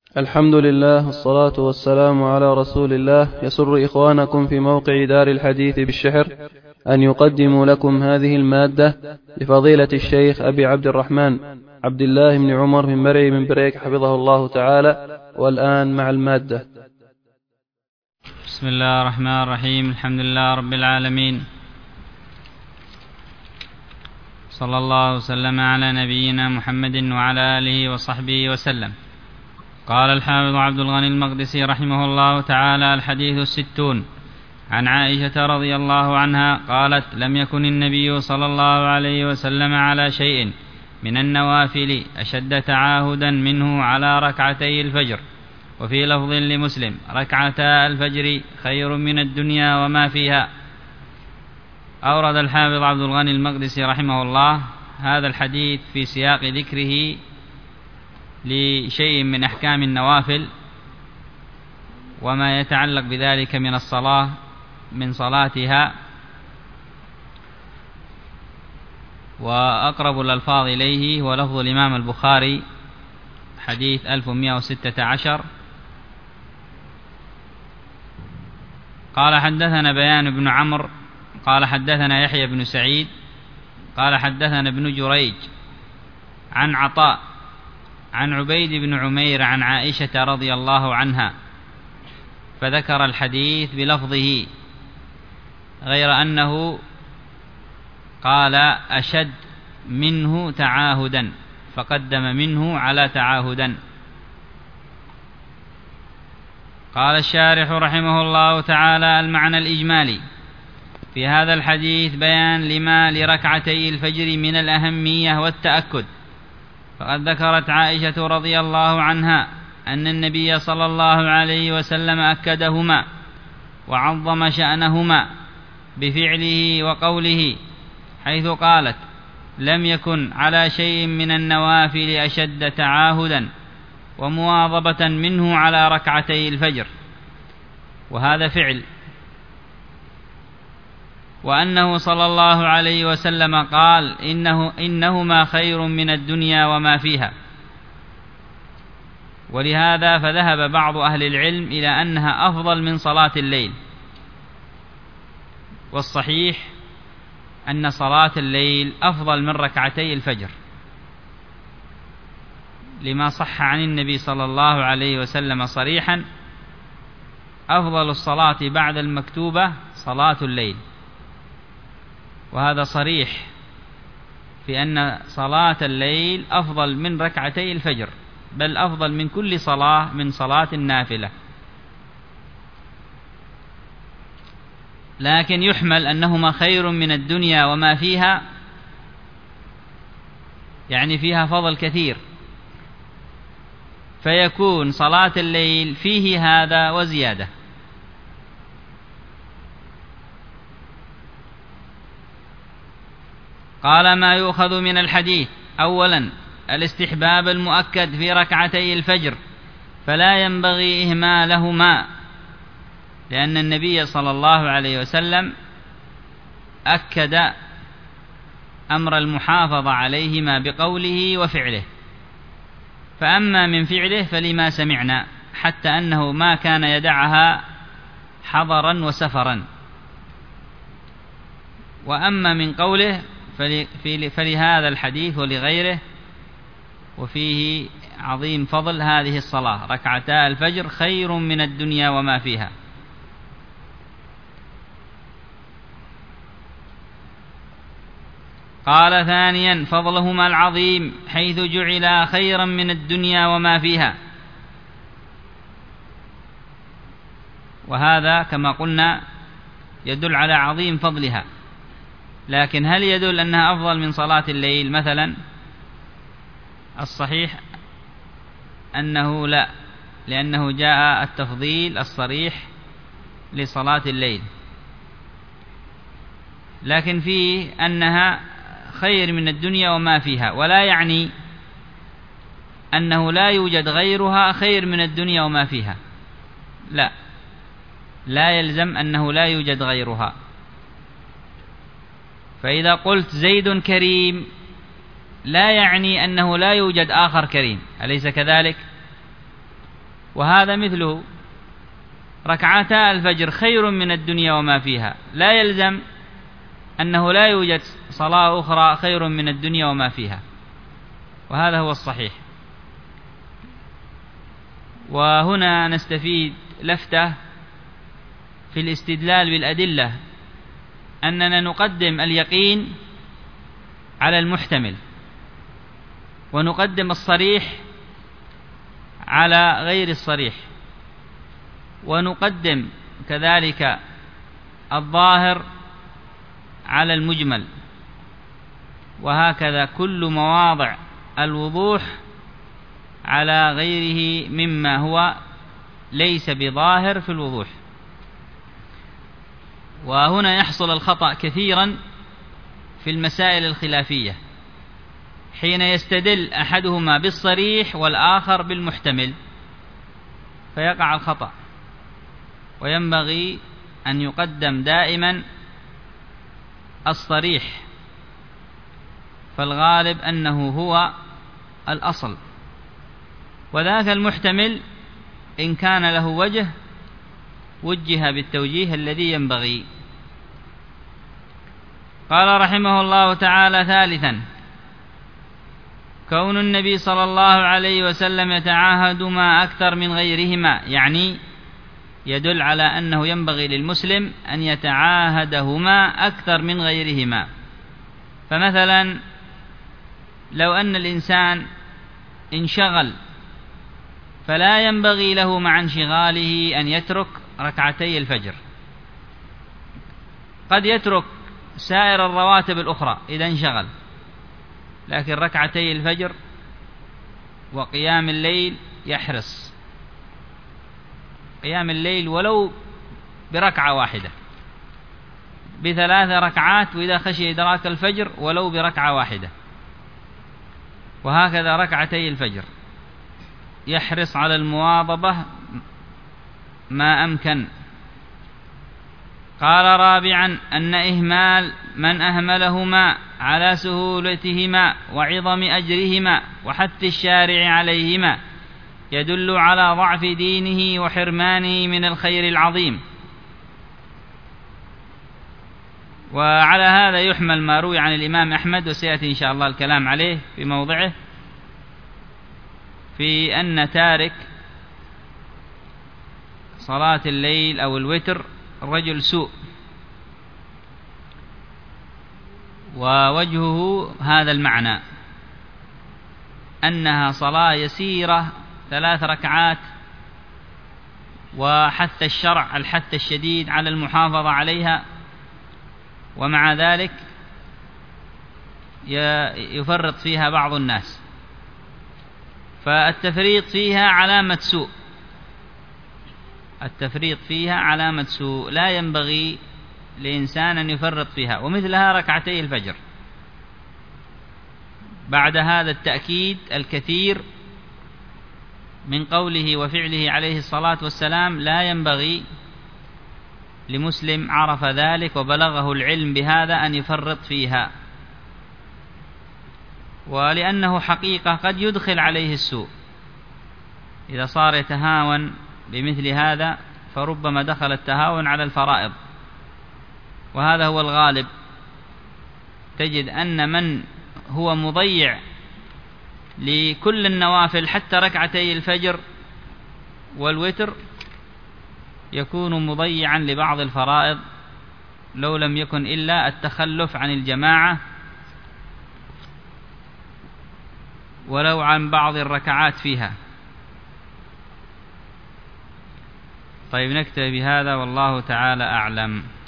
الحمد لله والصلاة والسلام على رسول الله. يسر إخوانكم في موقع دار الحديث بالشحر أن يقدموا لكم هذه المادة لفضيلة الشيخ أبي عبد الرحمن عبد الله بن عمر بن مرعي بن بريك حفظه الله تعالى. والآن مع المادة. بسم الله الرحمن الرحيم. الحمد لله رب العالمين، صلى الله وسلم على نبينا محمد وعلى آله وصحبه وسلم. قال الحافظ عبد الغني المقدسي رحمه الله تعالى: الحديث 60 عن عائشة رضي الله عنها قالت: لم يكن النبي صلى الله عليه وسلم على شيء من النوافل أشد تعاهدا منه على ركعتي الفجر. وفي لفظ لمسلم: ركعتا الفجر خير من الدنيا وما فيها. أورد الحافظ عبد الغني المقدسي رحمه الله هذا الحديث في سياق ذكره لشيء من أحكام النوافل وما يتعلق بذلك من الصلاة من صلاتها. وأقرب الألفاظ إليه هو لفظ الإمام البخاري حديث 1116. قال: حدثنا بيان بن عمرو قال حدثنا يحيى بن سعيد قال حدثنا ابن جريج عن عطاء عن عبيد بن عمير عن عائشة رضي الله عنها، فذكر الحديث بلفظه، غير أنه قال أشد منه تعاهدا، فقدم منه على تعاهدا. قال الشارح رحمه الله تعالى: المعنى الإجمالي في هذا الحديث بيان لما لركعتي الفجر من الأهمية والتأكد. فقد ذكرت عائشة رضي الله عنها أن النبي صلى الله عليه وسلم أكدهما وعظم شأنهما بفعله وقوله، حيث قالت: لم يكن على شيء من النوافل أشد تعاهدا ومواظبة منه على ركعتي الفجر، وهذا فعل. وأنه صلى الله عليه وسلم قال: إنهما خير من الدنيا وما فيها. ولهذا فذهب بعض أهل العلم إلى أنها أفضل من صلاة الليل. والصحيح أن صلاة الليل أفضل من ركعتي الفجر، لما صح عن النبي صلى الله عليه وسلم صريحا: أفضل الصلاة بعد المكتوبة صلاة الليل. وهذا صريح في أن صلاة الليل أفضل من ركعتي الفجر، بل أفضل من كل صلاة من صلاة النافلة. لكن يحمل أنهما خير من الدنيا وما فيها، يعني فيها فضل كثير، فيكون صلاة الليل فيه هذا وزيادة. قال: ما يؤخذ من الحديث: أولا الاستحباب المؤكد في ركعتي الفجر، فلا ينبغي إهمالهما، لأن النبي صلى الله عليه وسلم أكد أمر المحافظة عليهما بقوله وفعله. فأما من فعله فلما سمعنا، حتى أنه ما كان يدعها حضرا وسفرا. وأما من قوله فلهذا الحديث ولغيره، وفيه عظيم فضل هذه الصلاة، ركعتا الفجر خير من الدنيا وما فيها. قال: ثانيا فضلهما العظيم، حيث جعلا خيرا من الدنيا وما فيها. وهذا كما قلنا يدل على عظيم فضلها. لكن هل يدل أنها أفضل من صلاة الليل مثلا؟ الصحيح أنه لا، لأنه جاء التفضيل الصريح لصلاة الليل، لكن فيه أنها خير من الدنيا وما فيها، ولا يعني أنه لا يوجد غيرها خير من الدنيا وما فيها. لا يلزم أنه لا يوجد غيرها. فإذا قلت زيد كريم لا يعني أنه لا يوجد آخر كريم، أليس كذلك؟ وهذا مثله. ركعتا الفجر خير من الدنيا وما فيها، لا يلزم أنه لا يوجد صلاة أخرى خير من الدنيا وما فيها، وهذا هو الصحيح. وهنا نستفيد لفتة في الاستدلال بالأدلة، أننا نقدم اليقين على المحتمل، ونقدم الصريح على غير الصريح، ونقدم كذلك الظاهر على المجمل، وهكذا كل مواضع الوضوح على غيره مما هو ليس بظاهر في الوضوح. وهنا يحصل الخطأ كثيرا في المسائل الخلافية، حين يستدل أحدهما بالصريح والآخر بالمحتمل فيقع الخطأ. وينبغي أن يقدم دائما الصريح، فالغالب أنه هو الأصل، وذاك المحتمل إن كان له وجه بالتوجيه الذي ينبغي. قال رحمه الله تعالى: ثالثا، كون النبي صلى الله عليه وسلم يتعاهدهما أكثر من غيرهما، يعني يدل على أنه ينبغي للمسلم أن يتعاهدهما أكثر من غيرهما. فمثلا لو أن الإنسان انشغل، فلا ينبغي له مع انشغاله أن يترك ركعتي الفجر، قد يترك سائر الرواتب الأخرى إذا انشغل، لكن ركعتي الفجر وقيام الليل يحرص، قيام الليل ولو بركعة واحدة، ب3 ركعات، وإذا خشي إدراك الفجر ولو بركعة واحدة، وهكذا ركعتي الفجر يحرص على المواظبة ما أمكن. قال: رابعا، أن إهمال من أهملهما على سهولتهما وعظم أجرهما وحث الشارع عليهما يدل على ضعف دينه وحرمانه من الخير العظيم. وعلى هذا يحمل ما روي عن الإمام أحمد، وسيأتي إن شاء الله الكلام عليه في موضعه، في أن تارك صلاة الليل أو الوتر رجل سوء، ووجهه هذا المعنى، أنها صلاة يسيرة 3 ركعات، وحث الشرع الحث الشديد على المحافظة عليها، ومع ذلك يفرط فيها بعض الناس، فالتفريط فيها علامة سوء، التفريط فيها علامة سوء، لا ينبغي لإنسان أن يفرط فيها. ومثلها ركعتي الفجر، بعد هذا التأكيد الكثير من قوله وفعله عليه الصلاة والسلام، لا ينبغي لمسلم عرف ذلك وبلغه العلم بهذا أن يفرط فيها، ولأنه حقيقة قد يدخل عليه السوء إذا صار يتهاون بمثل هذا، فربما دخل التهاون على الفرائض، وهذا هو الغالب. تجد أن من هو مضيع لكل النوافل حتى ركعتي الفجر والوتر يكون مضيعا لبعض الفرائض، لو لم يكن إلا التخلف عن الجماعة ولو عن بعض الركعات فيها. طيب، نكتفي بهذا، والله تعالى أعلم.